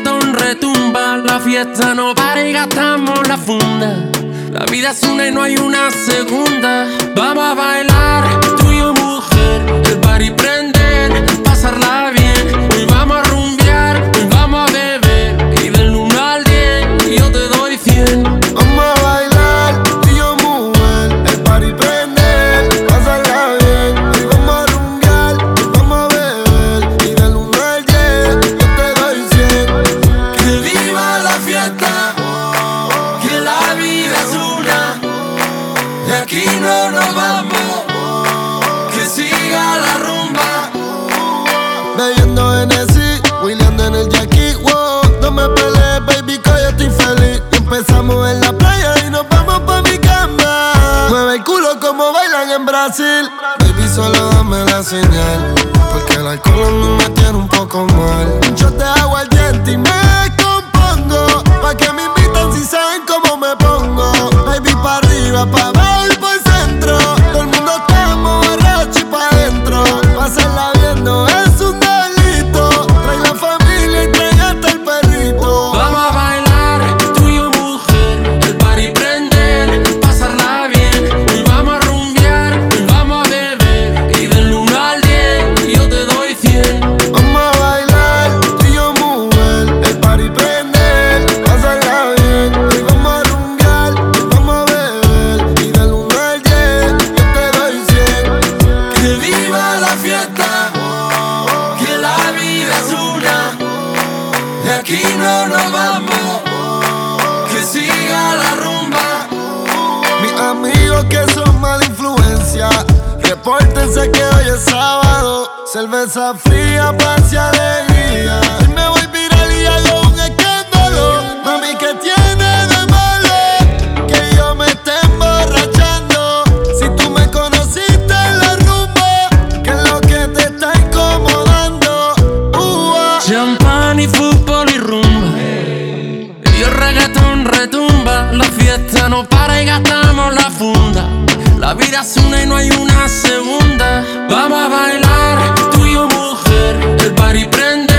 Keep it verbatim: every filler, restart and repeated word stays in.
reggaetón retumba, la fiesta no para y gastamos la funda. La vida es una y no hay una segunda. Vamos a bailar, tú y yo mujer, el party prender, pasarla bien. Hoy vamos a rumbear, hoy vamos a beber, y del uno al diez yo te doy cien. Vamos a bailar, tú y yo mujer, el party prender, pasarla bien. Hoy vamos a rumbear, hoy vamos a beber, y del uno al diez yo te doy cien. Que viva la fiesta, que la vida es una, de aquí no nos vamos, que siga la rumba. Bebiendo Hennessy, Williando en el Jackie, wow. No me pelees, baby, que yo estoy feliz. Y empezamos en la playa y nos vamos pa' mi cama. Mueve el culo como bailan en Brasil. Baby, solo dame la señal, porque el alcohol a mí me tiene un poco mal. Yo te hago al diente y me compongo, pa' que me invitan si saben cómo me pongo. Baby, pa' arriba, pa' abajo y por centro. Todo el mundo estamos borracho y pa' dentro. Pasarla viendo es un delito. Trae la familia y trae hasta el perrito. Vamos a bailar, tú y yo mujer, el party prender, pasarla bien. Hoy vamos a rumbear, hoy vamos a beber, y del uno al diez yo te doy cien. Vamos a bailar, tú y yo mujer, el party prender, pasarla bien. Hoy vamos a rumbear, hoy vamos a beber, y del uno al diez yo te doy cien. Que viva la fiesta, que la vida es una, de aquí no nos vamos, que siga la rumba. Mis amigos que son mala influencia, repórtense que hoy es sábado. Cerveza fría, paz y alegría. Hoy me voy viral y hago un escándalo. Mami, ¿qué tiene de malo que yo me esté emborrachando? Si tú me conociste en la rumba, ¿qué es lo que te está incomodando? Uh-ah. Champán y fútbol y rumba, y el reggaetón retumba. La fiesta no para y gastamos la funda. La vida es una y no hay una segunda. Vamos a bailar, tú y yo mujer, el party prende,